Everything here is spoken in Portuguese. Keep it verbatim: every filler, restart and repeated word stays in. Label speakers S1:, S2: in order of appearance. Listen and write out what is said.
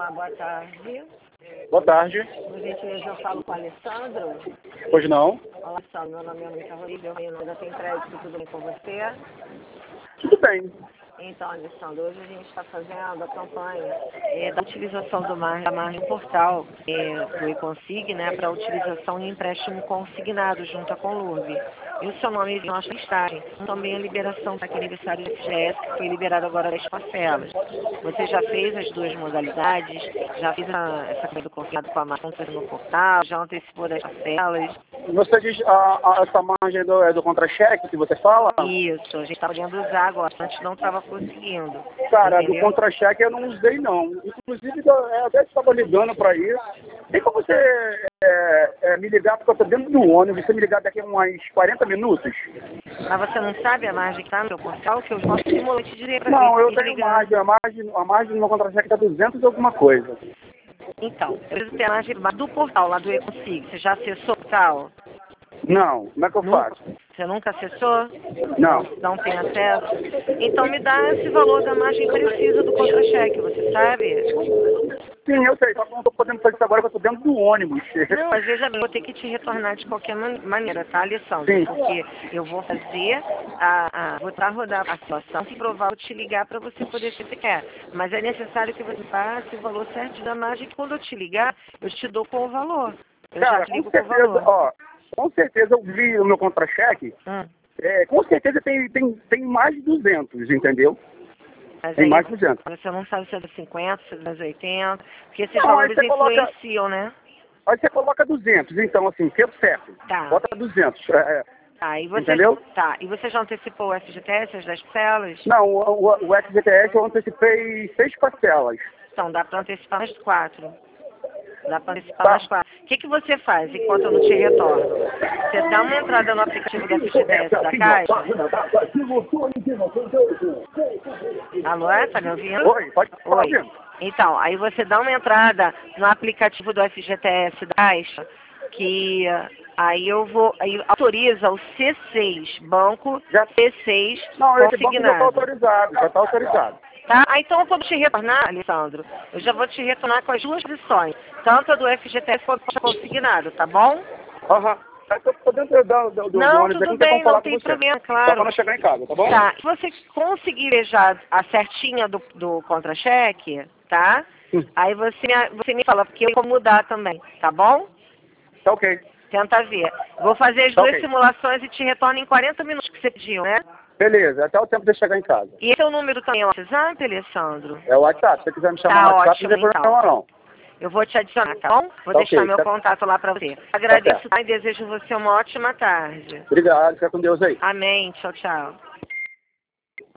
S1: Olá, boa tarde.
S2: Boa tarde.
S1: Por gentileza, eu falo com o Alessandro.
S2: Pois não?
S1: Olá, Alessandro. Meu nome é Mônica Rodrigues. Eu ainda tem crédito, tudo bem com você?
S2: Tudo bem.
S1: Então, Alessandro, hoje a gente está fazendo a campanha é, da utilização do mar, da margem portal é, do eConsig, né, para utilização em empréstimo consignado junto à Conlurb. E o seu nome nós listagem. Também a liberação para aquele aniversário do F G S, que foi liberado agora das parcelas. Você já fez as duas modalidades, já fez a, essa coisa do consignado com a margem no portal, já antecipou das parcelas.
S2: Você diz a, a, essa margem do, é do contra-cheque que você fala?
S1: Isso, a gente está podendo usar agora, antes não estava conseguindo.
S2: Cara,
S1: Entendeu?
S2: do contra-cheque eu não usei não. Inclusive eu até estava ligando para isso. Tem como você é, é, me ligar, porque eu estou dentro do ônibus, você me ligar daqui a uns quarenta minutos?
S1: Mas você não sabe a margem que está no seu portal? Que eu posso simular te dizer para
S2: Não,
S1: você
S2: eu
S1: e
S2: tenho
S1: ligar.
S2: margem, a margem, a margem do meu contra-cheque está duzentos e alguma coisa.
S1: Então, eu preciso ter a margem do portal lá do eConsig. Você já acessou o portal?
S2: Não, como é que eu
S1: Nunca?
S2: faço?
S1: Você nunca acessou?
S2: Não.
S1: Não tem acesso? Então me dá esse valor da margem precisa do contra-cheque, você sabe?
S2: Sim, eu sei, só que eu não estou podendo fazer isso agora, porque eu estou dentro do ônibus.
S1: Não, mas veja bem, vou ter que te retornar de qualquer man maneira, tá, Alessandro?
S2: Sim.
S1: Porque eu vou fazer, a, a, vou estar rodar a situação, se provar, vou te ligar para você poder se você quer. Mas é necessário que você passe o valor certo da margem, que quando eu te ligar, eu te dou com o valor. Eu
S2: Cara,
S1: já te
S2: com
S1: ligo com o
S2: certeza,
S1: valor.
S2: ó, com certeza eu vi o meu contra-cheque,
S1: Hum.
S2: é, com certeza tem, tem, tem mais de duzentos, entendeu?
S1: Mas
S2: Tem
S1: aí
S2: mais de duzentos.
S1: você não sabe se é dos cinquenta, se é dos oitenta, porque esses
S2: Não, aí
S1: valores
S2: você coloca,
S1: influenciam, né?
S2: aí você coloca duzentos, então assim, tempo certo.
S1: Tá.
S2: Bota duzentos, é, é,
S1: Tá, e você,
S2: entendeu?
S1: tá, e você já antecipou o F G T S, as das parcelas?
S2: Não, o, o, o F G T S eu antecipei seis parcelas.
S1: Então, dá para antecipar mais quatro. Dá para antecipar
S2: Tá.
S1: mais quatro. O que, que você faz enquanto eu não te retorno? Você dá uma entrada no aplicativo do F G T S da Caixa. Alô, tá me ouvindo?
S2: Oi, pode falar.
S1: Oi. Então, aí você dá uma entrada no aplicativo do F G T S da Caixa, que aí eu vou, aí autoriza o C seis, banco
S2: Já,
S1: C seis
S2: não, esse banco já está
S1: consignado.
S2: autorizado, já está autorizado.
S1: Tá? Ah, então eu vou te retornar, Alessandro. Eu já vou te retornar com as duas posições, tanto a do F G T S quanto a consignado, tá bom?
S2: Aham. Eu tô dentro do, do, do
S1: Não,
S2: ônibus,
S1: tudo
S2: não tem
S1: bem,
S2: como falar
S1: não
S2: com
S1: tem
S2: você.
S1: problema,
S2: Só
S1: claro.
S2: quando eu chegar em casa, tá bom?
S1: Tá, se você conseguir ver já a certinha do, do contra-cheque, tá?
S2: Hum.
S1: Aí você me, você me fala, porque eu vou mudar também, tá bom?
S2: Tá ok.
S1: Tenta ver. Vou fazer as
S2: Tá
S1: duas
S2: ok.
S1: simulações e te retorno em quarenta minutos que você pediu, né?
S2: Beleza, até o tempo de eu chegar em casa.
S1: E esse é o número também, é o WhatsApp, Alessandro?
S2: É o WhatsApp, se você quiser me chamar
S1: Tá
S2: no WhatsApp,
S1: ótimo,
S2: não tem
S1: então.
S2: problema não.
S1: Eu vou te adicionar, tá bom? Vou
S2: Tá
S1: deixar
S2: ok,
S1: meu
S2: tá-
S1: contato lá pra você. Agradeço
S2: certo.
S1: tá? E desejo você uma ótima tarde.
S2: Obrigado, fica com Deus aí.
S1: Amém. Tchau, tchau.